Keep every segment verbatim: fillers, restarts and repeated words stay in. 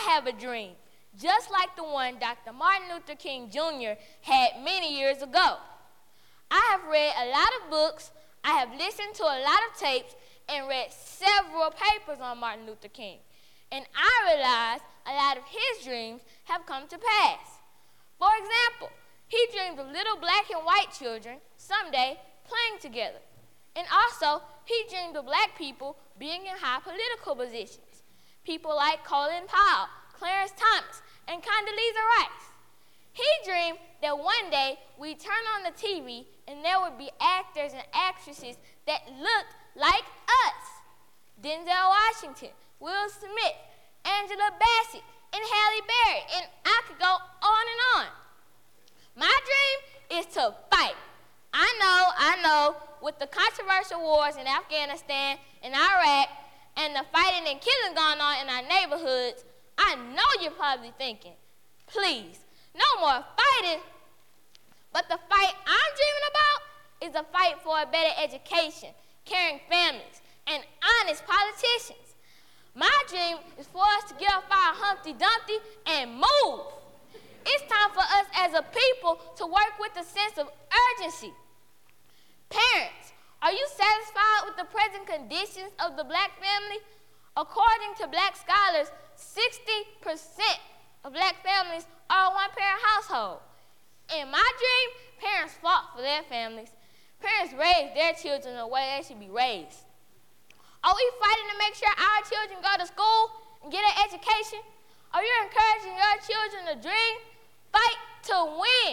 have a dream, just like the one Doctor Martin Luther King Junior had many years ago. I have read a lot of books, I have listened to a lot of tapes, and read several papers on Martin Luther King. And I realized a lot of his dreams have come to pass. For example, he dreamed of little black and white children someday playing together. And also, he dreamed of black people being in high political positions. People like Colin Powell, Clarence Thomas, and Condoleezza Rice. He dreamed that one day we'd turn on the T V and there would be actors and actresses that looked like us. Denzel Washington, Will Smith, Angela Bassett, and Halle Berry, and I could go on and on. My dream is to fight. I know, I know, with the controversial wars in Afghanistan and Iraq and the fighting and killing going on in our neighborhoods, I know you're probably thinking, please, no more fighting. But the fight I'm dreaming about is a fight for a better education, caring families, and honest politicians. My dream is for us to get off our Humpty Dumpty and move. It's time for us as a people to work with a sense of urgency. Parents, are you satisfied with the present conditions of the black family? According to black scholars, sixty percent of black families are a one-parent household. In my dream, parents fought for their families. Parents raised their children the way they should be raised. Are we fighting to make sure our children go to school and get an education? Are you encouraging your children to dream? Fight to win.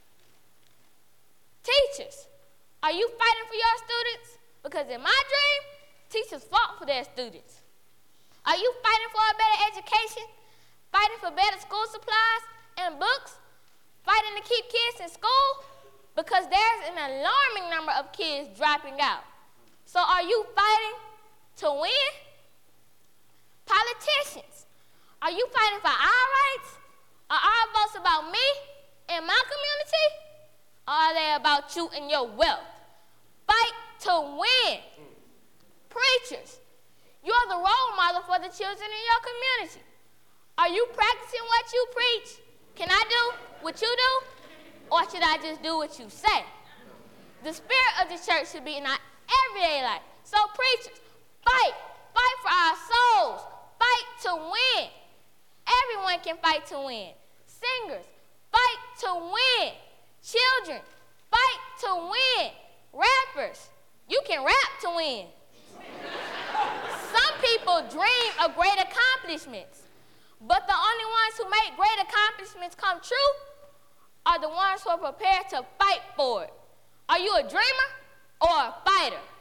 Teachers, are you fighting for your students? Because in my dream, teachers fought for their students. Are you fighting for a better education? Fighting for better school supplies and books? Fighting to keep kids in school? Because there's an alarming number of kids dropping out. So are you fighting to win? Politicians, are you fighting for our rights? Are our votes about me and my community? Or are they about you and your wealth? Fight to win. Preachers, you're the role model for the children in your community. Are you practicing what you preach? Can I do what you do? Or should I just do what you say? The spirit of the church should be in our everyday life. So preachers, fight. Fight for our souls. Fight to win. Everyone can fight to win. Singers, fight to win. Children, fight to win. Rappers, you can rap to win. Some people dream of great accomplishments, but the only ones who make great accomplishments come true are the ones who are prepared to fight for it. Are you a dreamer or a fighter?